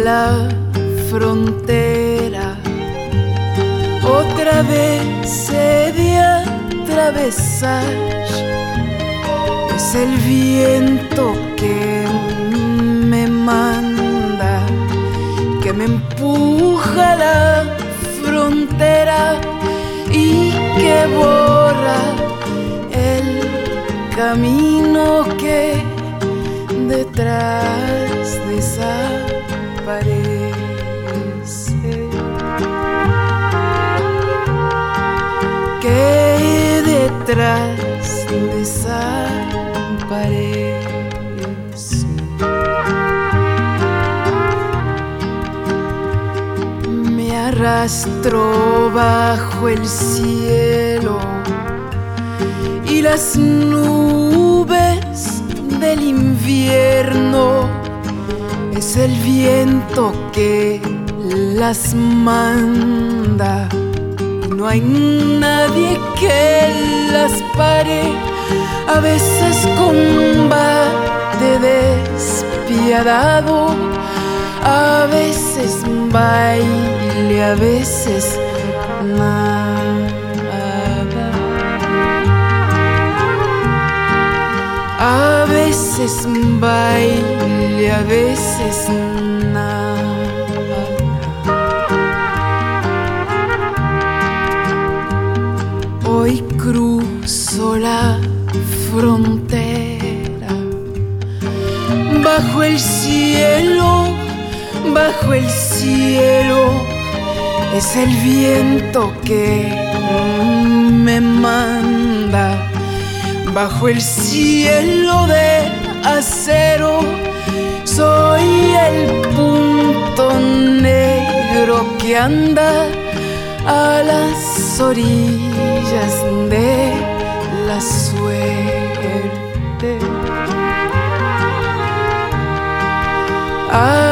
la frontera, otra vez he de atravesar. Es el viento que me manda, que me empuja a la frontera y que borra el camino que detrás desaparece. Que detrás desaparece. Me arrastro bajo el cielo y las nubes del invierno. Es el viento que las manda y no hay nadie que las pare. A veces combate despiadado, a veces baile, a veces nada. A veces baile, a veces nada. Hoy cruzo la frontera, bajo el cielo, bajo el cielo. Es el viento que me manda, bajo el cielo de acero. Soy el punto negro que anda a las orillas de la suerte.